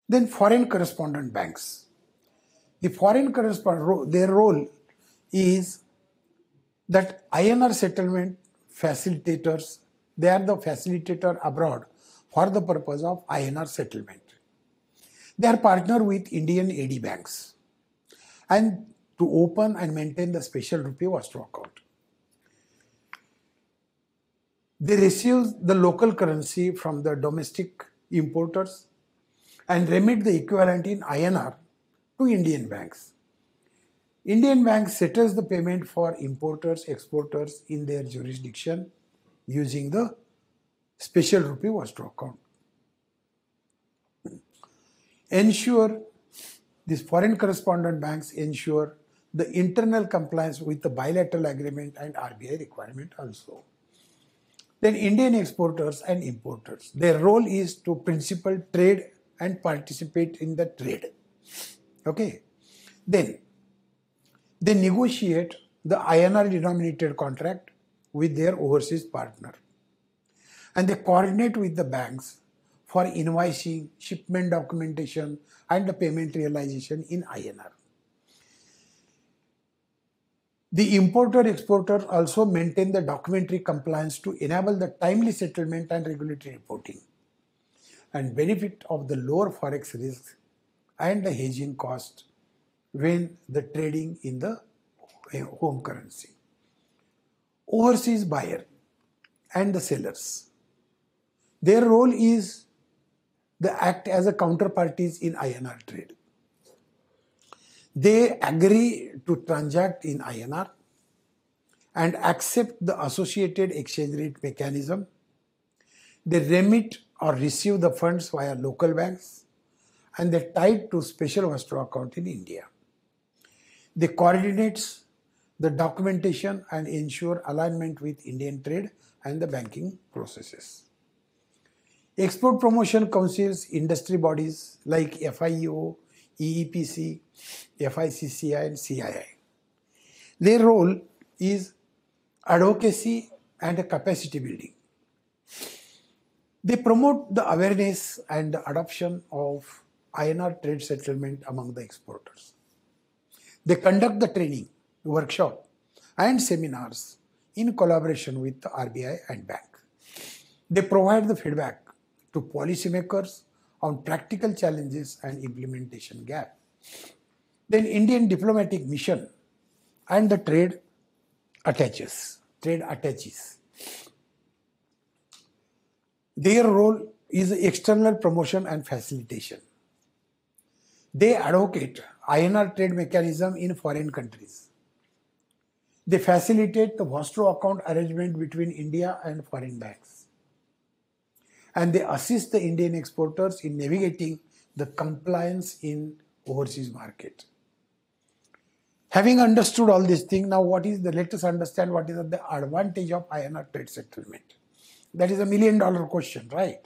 Then foreign correspondent banks. The foreign correspondent, their role is that INR settlement facilitators, they are the facilitator abroad for the purpose of INR settlement. They are partnered with Indian AD banks and to open and maintain the special rupee escrow account. They receive the local currency from the domestic importers and remit the equivalent in INR to Indian banks. Indian banks settles the payment for importers, exporters in their jurisdiction using the special rupee escrow account. These foreign correspondent banks ensure the internal compliance with the bilateral agreement and RBI requirement also. Then Indian exporters and importers. Their role is to principal trade and participate in the trade. Okay. Then they negotiate the INR denominated contract with their overseas partner. And they coordinate with the banks for invoicing, shipment documentation, and the payment realization in INR. The importer-exporter also maintain the documentary compliance to enable the timely settlement and regulatory reporting and benefit of the lower forex risk and the hedging cost when the trading in the home currency. Overseas buyer and the sellers. Their role is they act as a counterparties in INR trade. They agree to transact in INR and accept the associated exchange rate mechanism. They remit or receive the funds via local banks and they tied to special escrow account in India. They coordinate the documentation and ensure alignment with Indian trade and the banking processes. Export promotion councils, industry bodies like FIEO, EEPC, FICCI and CII. Their role is advocacy and capacity building. They promote the awareness and the adoption of INR trade settlement among the exporters. They conduct the training, workshop and seminars in collaboration with the RBI and bank. They provide the feedback to policymakers on practical challenges and implementation gap. Then Indian diplomatic mission and the trade attaches. Their role is external promotion and facilitation. They advocate INR trade mechanism in foreign countries. They facilitate the escrow account arrangement between India and foreign banks. And they assist the Indian exporters in navigating the compliance in overseas market. Having understood all these things, now let us understand what is the advantage of INR trade settlement. That is $1 million question, right?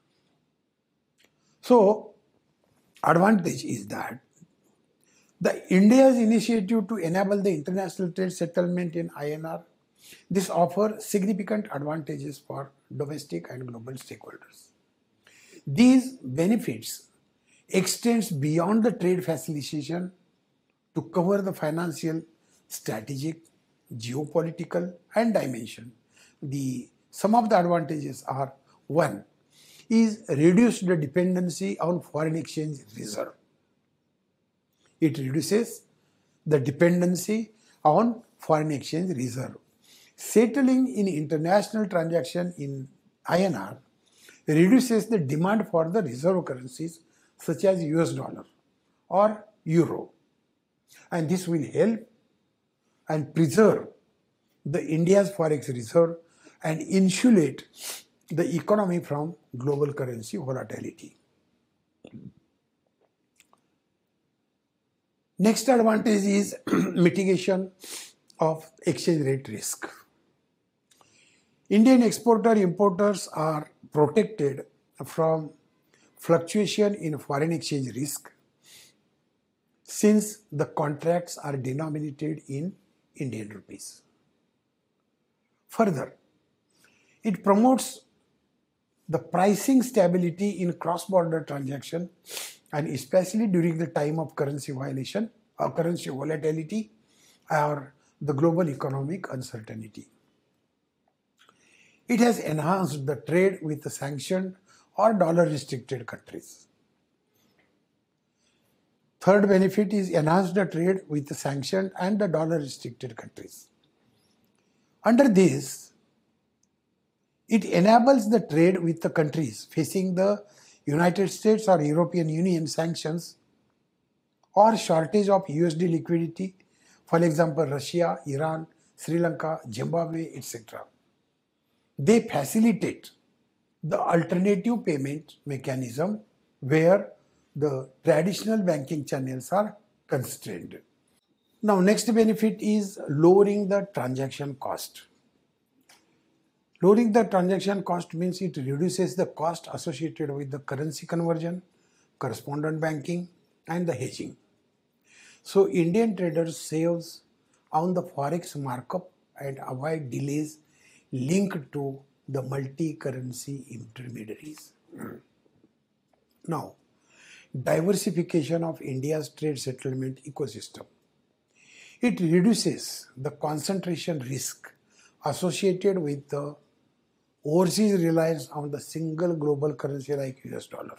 So, advantage is that the India's initiative to enable the international trade settlement in INR, this offers significant advantages for domestic and global stakeholders. These benefits extends beyond the trade facilitation to cover the financial, strategic, geopolitical and dimension. Some of the advantages are: one is reduce the dependency on foreign exchange reserve. It reduces the dependency on foreign exchange reserve. Settling in international transaction in INR reduces the demand for the reserve currencies such as US dollar or euro. And this will help and preserve the India's forex reserve and insulate the economy from global currency volatility. Next advantage is mitigation of exchange rate risk. Indian exporter-importers are protected from fluctuation in foreign exchange risk since the contracts are denominated in Indian rupees. Further, it promotes the pricing stability in cross-border transaction and especially during the time of currency violation or currency volatility or the global economic uncertainty. It has enhanced the trade with the sanctioned or dollar-restricted countries. Third benefit is enhanced the trade with the sanctioned and the dollar-restricted countries. Under this, it enables the trade with the countries facing the United States or European Union sanctions or shortage of USD liquidity, for example, Russia, Iran, Sri Lanka, Zimbabwe, etc. They facilitate the alternative payment mechanism where the traditional banking channels are constrained. Now, next benefit is lowering the transaction cost. Lowering the transaction cost means it reduces the cost associated with the currency conversion, correspondent banking, and the hedging. So, Indian traders saves on the forex markup and avoid delays linked to the multi-currency intermediaries. Now, diversification of India's trade settlement ecosystem. It reduces the concentration risk associated with the overseas reliance on the single global currency like US dollar.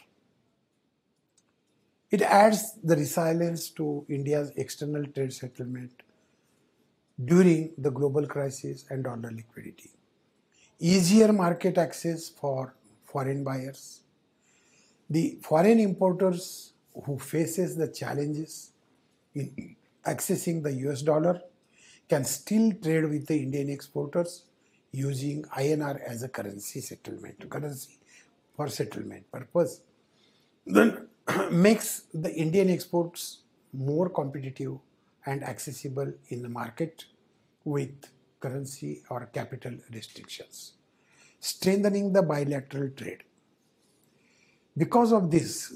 It adds the resilience to India's external trade settlement during the global crisis and dollar liquidity. Easier market access for foreign buyers. The foreign importers who faces the challenges in accessing the US dollar can still trade with the Indian exporters using INR as a currency for settlement purpose. Then makes the Indian exports more competitive and accessible in the market with currency or capital restrictions, strengthening the bilateral trade. Because of this,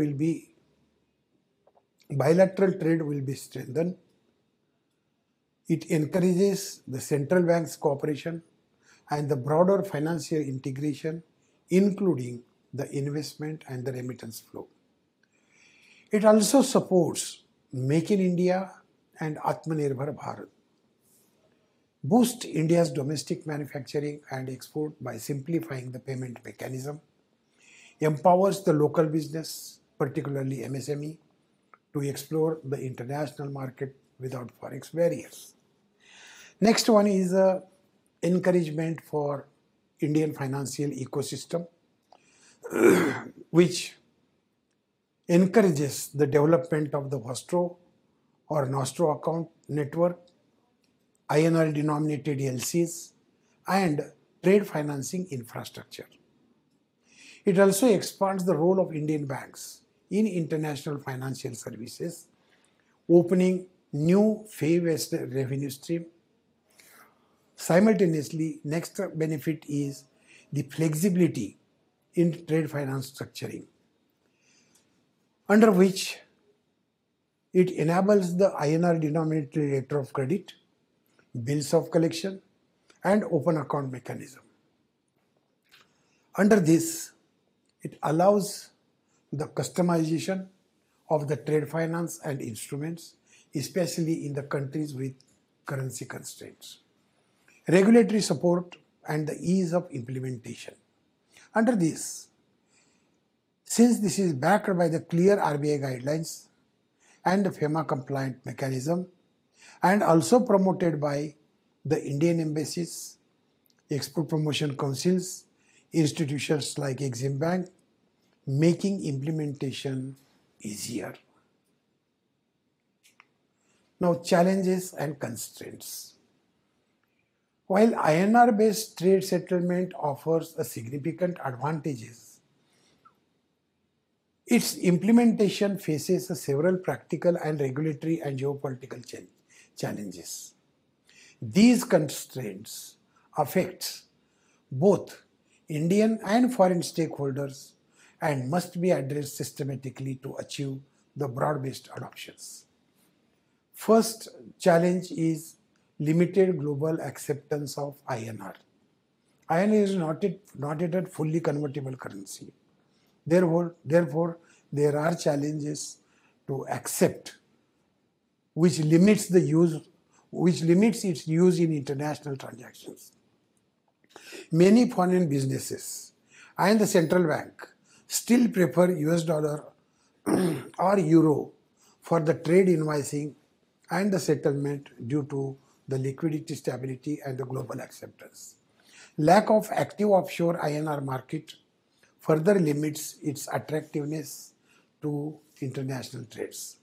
bilateral trade will be strengthened. It encourages the central bank's cooperation and the broader financial integration, including the investment and the remittance flow. It also supports Make in India and Atmanirbhar Bharat, boost India's domestic manufacturing and export by simplifying the payment mechanism, empowers the local business, particularly MSME, to explore the international market without forex barriers. Next one is encouragement for Indian financial ecosystem, which encourages the development of the Vostro or Nostro account network, INR denominated LCs, and trade financing infrastructure. It also expands the role of Indian banks in international financial services, opening new fee-based revenue stream. Simultaneously, next benefit is the flexibility in trade finance structuring, under which it enables the INR denominated letter of credit, bills of collection, and open account mechanism. Under this, it allows the customization of the trade finance and instruments, especially in the countries with currency constraints. Regulatory support and the ease of implementation. Under this, since this is backed by the clear RBI guidelines and the FEMA compliant mechanism, and also promoted by the Indian embassies, export promotion councils, institutions like Exim Bank, making implementation easier. Now, challenges and constraints. While INR-based trade settlement offers a significant advantages, its implementation faces several practical and regulatory and geopolitical challenges. These constraints affect both Indian and foreign stakeholders and must be addressed systematically to achieve the broad-based adoptions. First challenge is limited global acceptance of INR. INR is not yet a fully convertible currency. Therefore, there are challenges to accept which limits its use in international transactions. Many foreign businesses and the central bank still prefer US dollar or euro for the trade invoicing and the settlement due to the liquidity stability and the global acceptance. Lack of active offshore INR market further limits its attractiveness to international trades.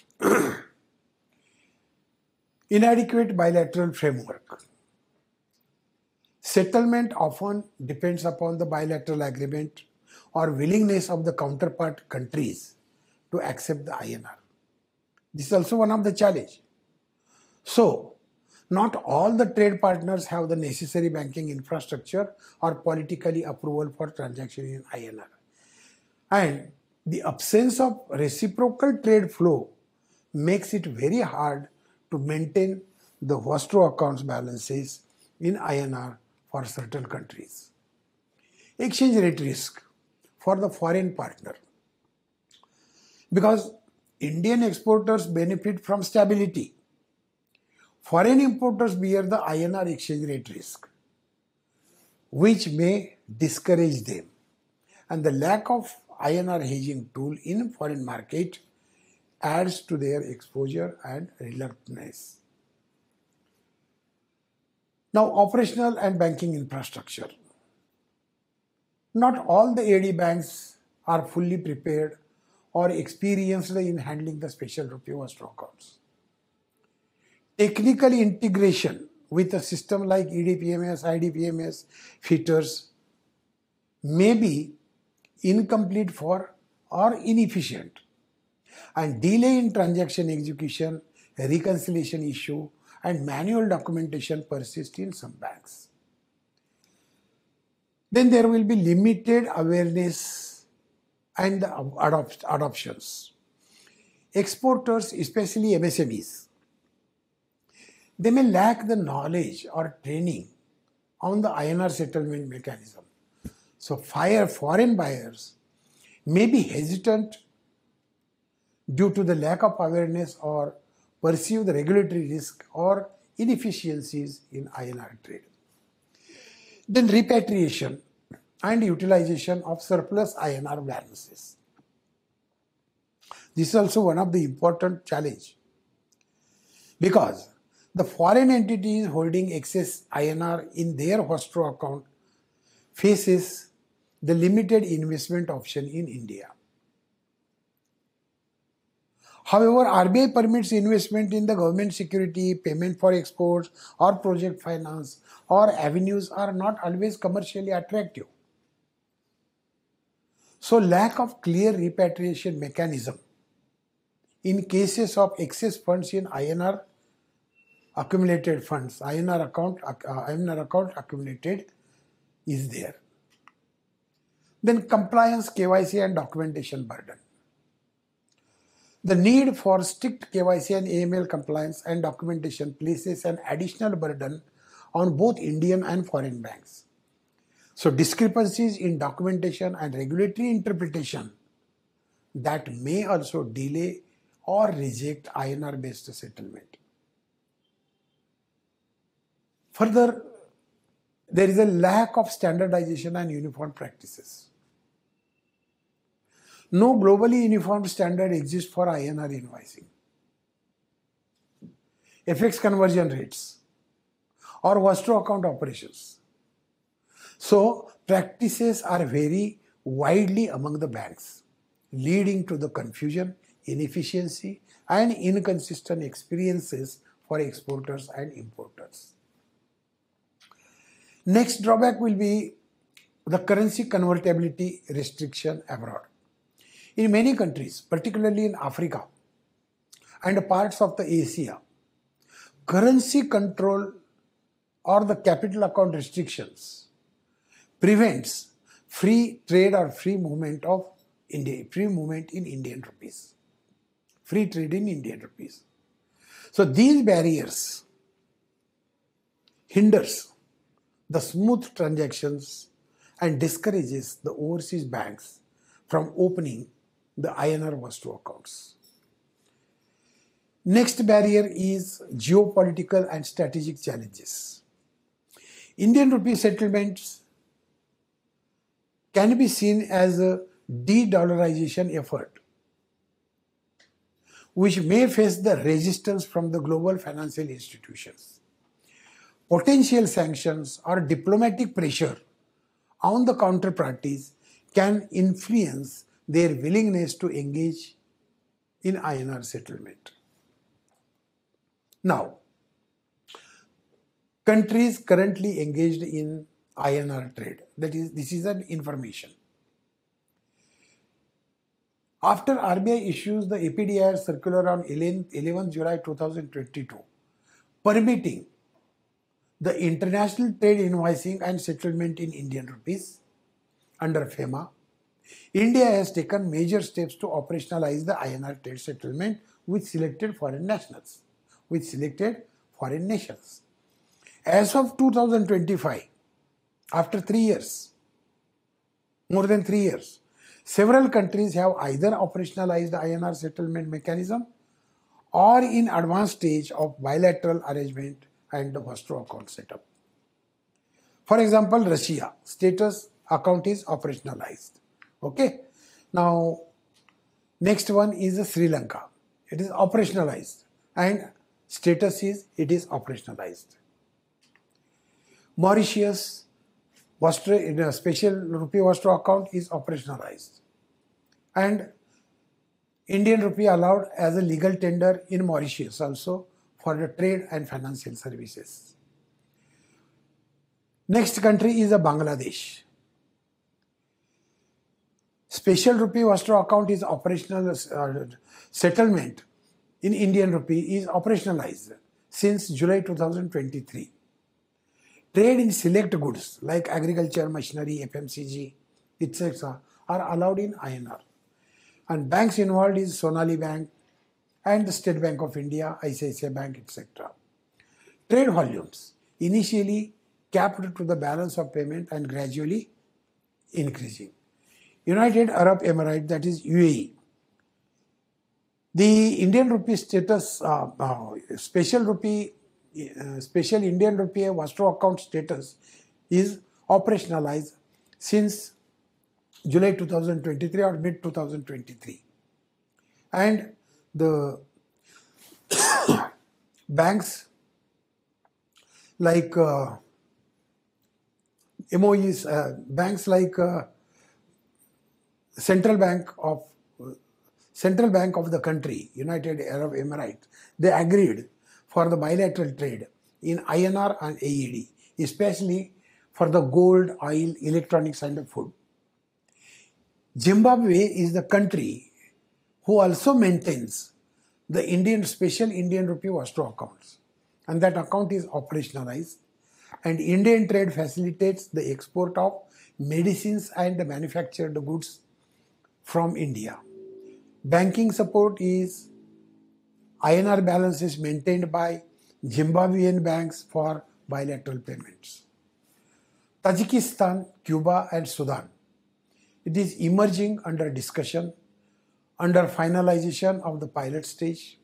Inadequate bilateral framework. Settlement often depends upon the bilateral agreement or willingness of the counterpart countries to accept the INR. This is also one of the challenges. So, not all the trade partners have the necessary banking infrastructure or politically approval for transaction in INR. And the absence of reciprocal trade flow makes it very hard to maintain the escrow accounts balances in INR for certain countries. Exchange rate risk for the foreign partner. Because Indian exporters benefit from stability, foreign importers bear the INR exchange rate risk, which may discourage them. And the lack of INR hedging tool in foreign market adds to their exposure and reluctance. Now, operational and banking infrastructure. Not all the AD banks are fully prepared or experienced in handling the special rupee escrow accounts. Technical integration with a system like EDPMS, IDPMS, FITRs may be incomplete for or inefficient, and delay in transaction execution, reconciliation issue, and manual documentation persist in some banks. Then there will be limited awareness and adoptions. Exporters, especially MSMEs, they may lack the knowledge or training on the INR settlement mechanism. So foreign buyers may be hesitant due to the lack of awareness or perceive the regulatory risk or inefficiencies in INR trade. Then repatriation and utilization of surplus INR balances. This is also one of the important challenges because the foreign entities holding excess INR in their escrow account faces the limited investment option in India. However, RBI permits investment in the government security, payment for exports, or project finance, or avenues are not always commercially attractive. So, lack of clear repatriation mechanism in cases of excess funds in INR accumulated funds, INR account accumulated is there. Then compliance, KYC and documentation burden. The need for strict KYC and AML compliance and documentation places an additional burden on both Indian and foreign banks. So discrepancies in documentation and regulatory interpretation that may also delay or reject INR-based settlement. Further, there is a lack of standardization and uniform practices. No globally uniform standard exists for INR invoicing, FX conversion rates, or escrow account operations. So, practices are very widely among the banks, leading to the confusion, inefficiency, and inconsistent experiences for exporters and importers. Next drawback will be the currency convertibility restriction abroad. In many countries, particularly in Africa and parts of the Asia, currency control or the capital account restrictions prevents free trade or free movement in Indian rupees. Free trade in Indian rupees. So these barriers hinders the smooth transactions and discourages the overseas banks from opening the INR Westro accounts. Next barrier is geopolitical and strategic challenges. Indian rupee settlements can be seen as a de-dollarization effort, which may face the resistance from the global financial institutions. Potential sanctions or diplomatic pressure on the counterparties can influence their willingness to engage in INR settlement. Now, countries currently engaged in INR trade, this is an information. After RBI issues the APDR circular on 11 July 2022, permitting the international trade invoicing and settlement in Indian rupees under FEMA, India has taken major steps to operationalize the INR trade settlement with selected foreign nationals, As of 2025, after 3 years, more than 3 years, several countries have either operationalized the INR settlement mechanism or in advanced stage of bilateral arrangement and the Westro account setup. For example, Russia, status account is operationalized. Okay. Now, next one is Sri Lanka. It is operationalized and status is it is operationalized. Mauritius, in a special rupee Westro account is operationalized. And Indian rupee allowed as a legal tender in Mauritius also for the trade and financial services. Next country is Bangladesh. Special rupee Westro account is operational, settlement in Indian rupee is operationalized since July 2023. Trade in select goods like agriculture, machinery, FMCG, etc. are allowed in INR. And banks involved is Sonali Bank and the State Bank of India, ICICI Bank, etc. Trade volumes initially capped to the balance of payment and gradually increasing. United Arab Emirates, that is UAE. The Indian rupee status, special Indian rupee Westro account status is operationalized since July 2023 or mid 2023. And the banks like MOEs, banks like Central Bank of the country, United Arab Emirates, they agreed for the bilateral trade in INR and AED, especially for the gold, oil, electronics and food. Zimbabwe is the country who also maintains the special Indian rupee Westro accounts, and that account is operationalized, and Indian trade facilitates the export of medicines and manufactured goods from India. Banking support is INR balances maintained by Zimbabwean banks for bilateral payments. Tajikistan, Cuba and Sudan. It is emerging under discussion, under finalization of the pilot stage.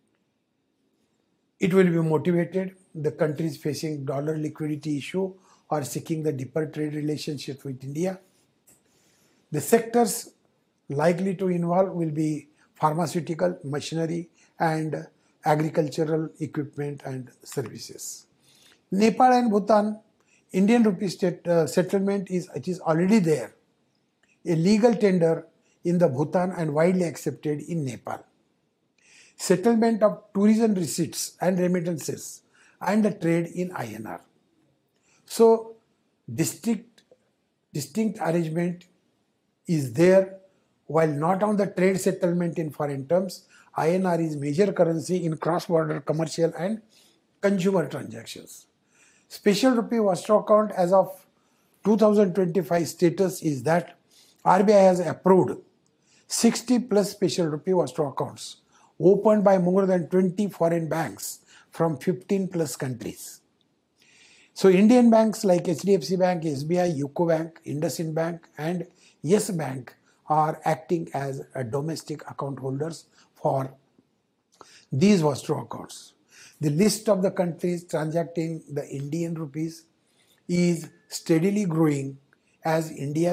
It will be motivated. The countries facing dollar liquidity issue or seeking the deeper trade relationship with India. The sectors likely to involve will be pharmaceutical, machinery and agricultural equipment and services. Nepal and Bhutan, Indian rupee settlement is already there. A legal tender in the Bhutan and widely accepted in Nepal. Settlement of tourism receipts and remittances and the trade in INR. So, distinct arrangement is there. While not on the trade settlement in foreign terms, INR is major currency in cross-border commercial and consumer transactions. Special rupee Westro account as of 2025 status is that RBI has approved 60 plus special rupee Westro accounts opened by more than 20 foreign banks from 15 plus countries. So Indian banks like HDFC Bank, SBI, UCO Bank, IndusInd Bank and Yes Bank are acting as a domestic account holders for these Vostro accounts. The list of the countries transacting the Indian rupees is steadily growing as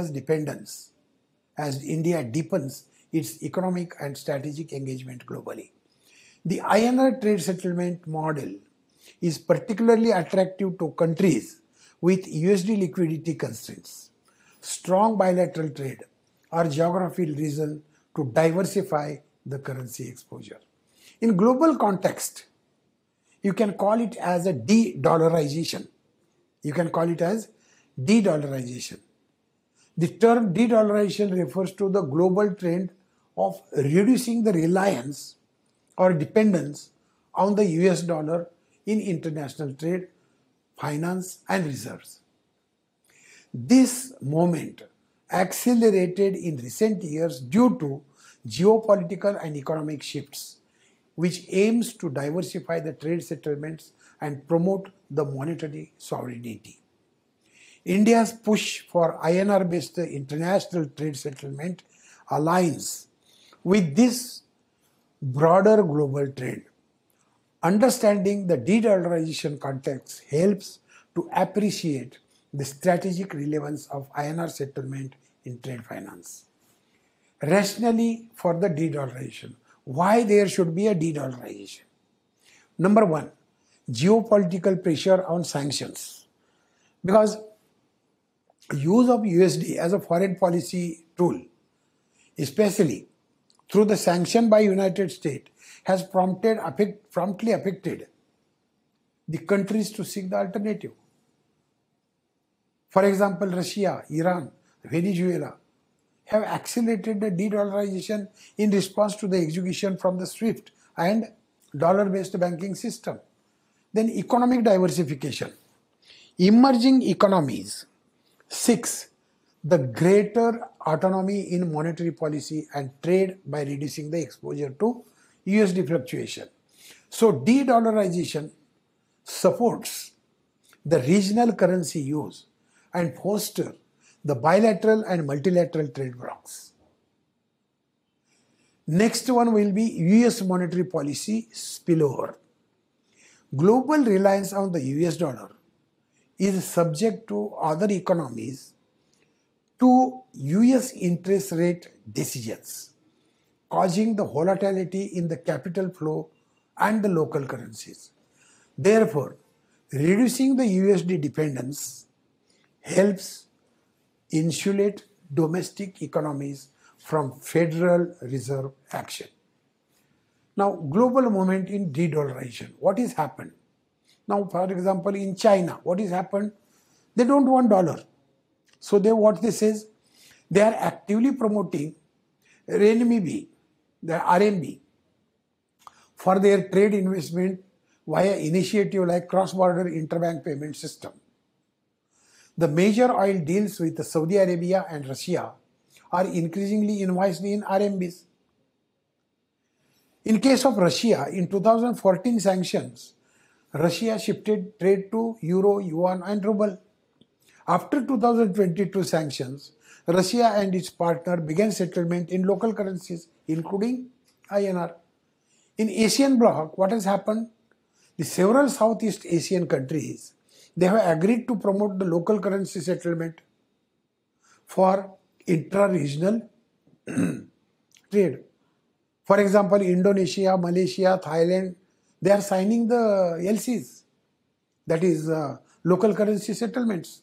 India deepens its economic and strategic engagement globally. The INR trade settlement model is particularly attractive to countries with USD liquidity constraints, strong bilateral trade, or geographical reason to diversify the currency exposure. In global context, you can call it as a de-dollarization. You can call it as de-dollarization. The term de-dollarization refers to the global trend of reducing the reliance or dependence on the US dollar in international trade, finance, and reserves. This movement accelerated in recent years due to geopolitical and economic shifts, which aims to diversify the trade settlements and promote the monetary sovereignty. India's push for INR-based international trade settlement aligns with this broader global trend. Understanding the de-dollarization context helps to appreciate the strategic relevance of INR settlement in trade finance. Rationally for the de-dollarization. Why there should be a de-dollarization? Number one, geopolitical pressure on sanctions. Because use of USD as a foreign policy tool, especially through the sanction by United States, has promptly affected the countries to seek the alternative. For example, Russia, Iran, Venezuela have accelerated the de-dollarization in response to the execution from the SWIFT and dollar-based banking system. Then economic diversification. Emerging economies. 6. The greater autonomy in monetary policy and trade by reducing the exposure to USD fluctuation. So de-dollarization supports the regional currency use and foster the bilateral and multilateral trade blocks. Next one will be US monetary policy spillover. Global reliance on the US dollar is subject to other economies to US interest rate decisions, causing the volatility in the capital flow and the local currencies. Therefore, reducing the USD dependence helps insulate domestic economies from Federal Reserve action. Now, global movement in de-dollarization. What has happened? Now, for example, in China, what has happened? They don't want dollar. So what they say is, they are actively promoting renminbi, the RMB, for their trade investment via initiative like cross-border interbank payment system. The major oil deals with Saudi Arabia and Russia are increasingly invoiced in RMBs. In case of Russia, in 2014 sanctions, Russia shifted trade to euro, yuan and ruble. After 2022 sanctions, Russia and its partner began settlement in local currencies, including INR. In Asian bloc, what has happened? The several Southeast Asian countries, they have agreed to promote the local currency settlement for intra-regional trade. For example, Indonesia, Malaysia, Thailand, they are signing the LCs, that is local currency settlements.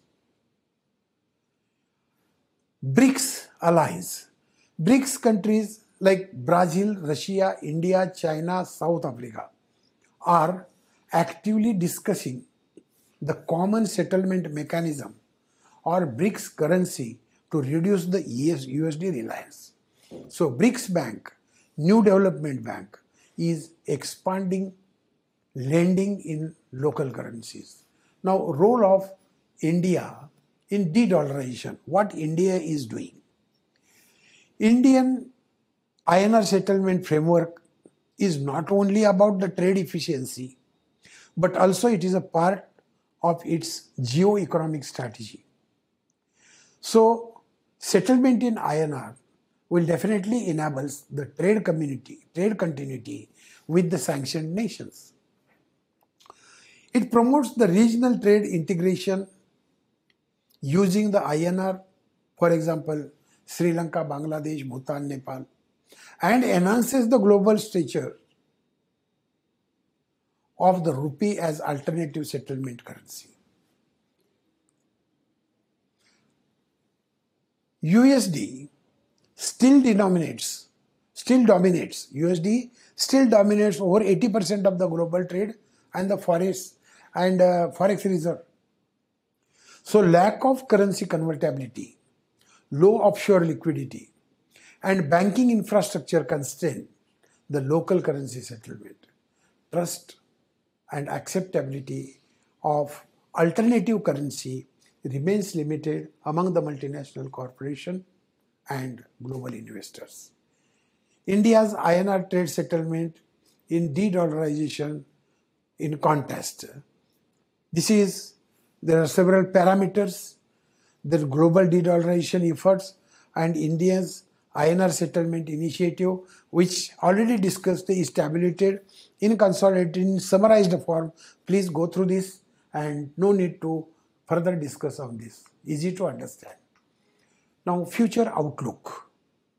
BRICS alliance. BRICS countries like Brazil, Russia, India, China, South Africa are actively discussing the common settlement mechanism or BRICS currency to reduce the USD reliance. So BRICS Bank, New Development Bank, is expanding lending in local currencies. Now, role of India in de-dollarization, what India is doing. Indian INR settlement framework is not only about the trade efficiency, but also it is a part of its geo-economic strategy. So, settlement in INR will definitely enable the trade continuity with the sanctioned nations. It promotes the regional trade integration using the INR, for example, Sri Lanka, Bangladesh, Bhutan, Nepal, and enhances the global stature of the rupee as alternative settlement currency. USD still dominates over 80% of the global trade and the forex reserve. So lack of currency convertibility, low offshore liquidity, and banking infrastructure constrain the local currency settlement. Trust and acceptability of alternative currency remains limited among the multinational corporation and global investors. India's INR trade settlement in de-dollarization in contrast. There are several parameters, the global de-dollarization efforts and India's INR settlement initiative, which already discussed, is tabulated in consolidated, in summarized form. Please go through this and no need to further discuss on this. Easy to understand. Now, future outlook.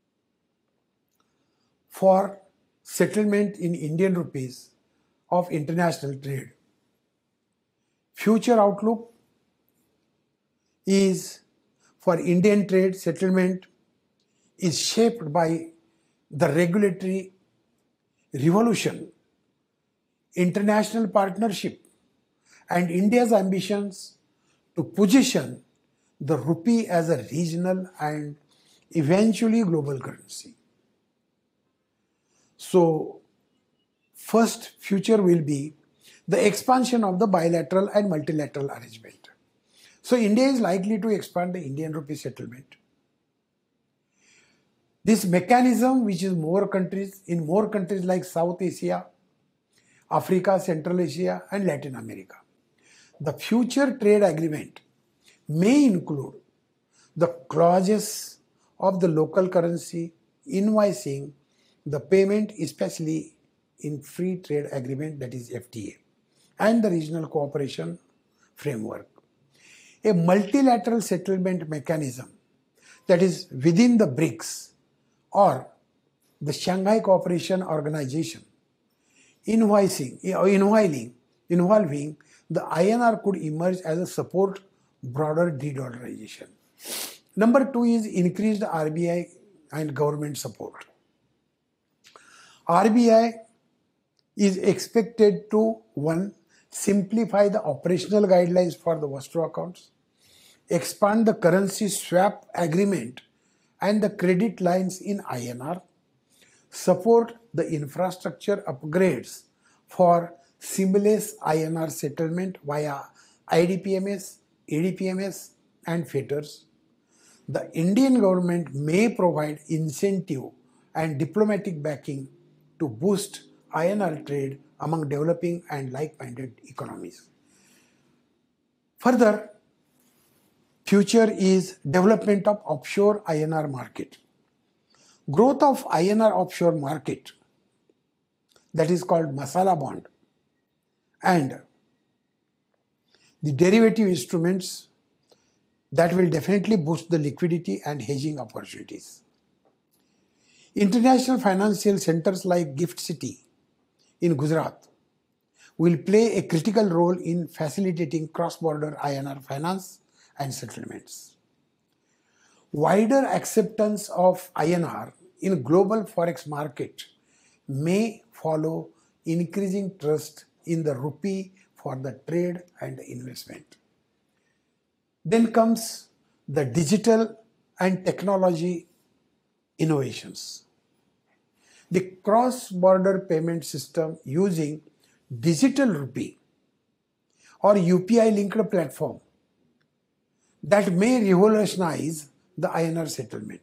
For settlement in Indian rupees of international trade. Future outlook is for Indian trade settlement is shaped by the regulatory revolution, international partnership, and India's ambitions to position the rupee as a regional and eventually global currency. So, first future will be the expansion of the bilateral and multilateral arrangement. So, India is likely to expand the Indian rupee settlement. This mechanism, which is in more countries like South Asia, Africa, Central Asia, and Latin America. The future trade agreement may include the clauses of the local currency, invoicing, the payment, especially in free trade agreement, that is FTA, and the regional cooperation framework. A multilateral settlement mechanism, that is within the BRICS or the Shanghai Cooperation Organization, involving the INR could emerge as a support broader de-dollarization. Number 2 is increased RBI and government support. RBI is expected to 1. Simplify the operational guidelines for the escrow accounts, expand the currency swap agreement and the credit lines in INR, support the infrastructure upgrades for seamless INR settlement via IDPMS, ADPMS and FETRs. The Indian government may provide incentive and diplomatic backing to boost INR trade among developing and like-minded economies. Further, future is development of offshore INR market. Growth of INR offshore market, that is called masala bond, and the derivative instruments that will definitely boost the liquidity and hedging opportunities. International financial centers like GIFT City in Gujarat will play a critical role in facilitating cross-border INR finance and settlements. Wider acceptance of INR in global forex market may follow increasing trust in the rupee for the trade and investment. Then comes the digital and technology innovations. The cross-border payment system using digital rupee or UPI linked platform that may revolutionize the INR settlement.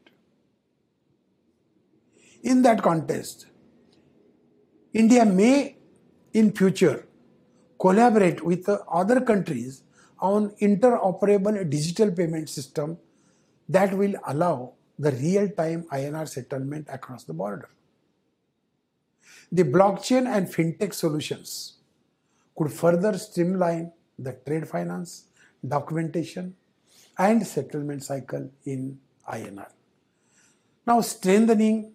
In that context, India may in future collaborate with other countries on interoperable digital payment system that will allow the real-time INR settlement across the border. The blockchain and fintech solutions could further streamline the trade finance, documentation, and settlement cycle in INR. Now, strengthening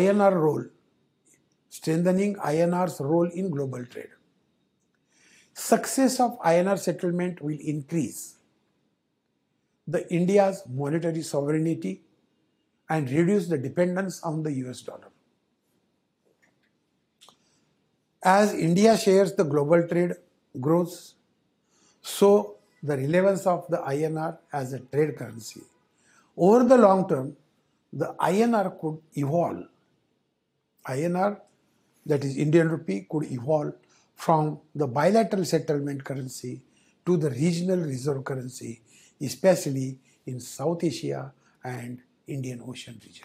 INR's role in global trade. Success of INR settlement will increase the India's monetary sovereignty and reduce the dependence on the US dollar. As India shares the global trade grows, so the relevance of the INR as a trade currency. Over the long term, the INR could evolve. INR, that is Indian rupee, could evolve from the bilateral settlement currency to the regional reserve currency, especially in South Asia and Indian Ocean region.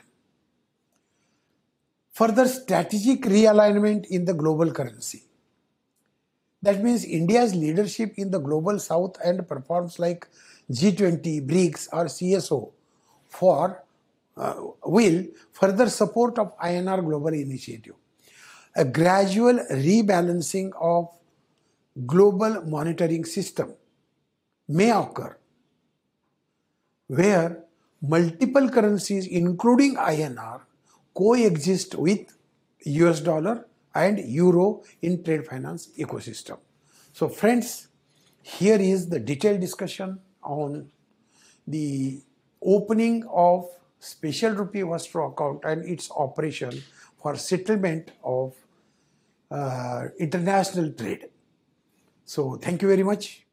Further strategic realignment in the global currency. That means India's leadership in the global south and performs like G20, BRICS or CSO will further support of INR global initiative. A gradual rebalancing of global monitoring system may occur where multiple currencies including INR coexist with US dollar and euro in trade finance ecosystem. So friends, here is the detailed discussion on the opening of special rupee escrow account and its operation for settlement of international trade. So thank you very much.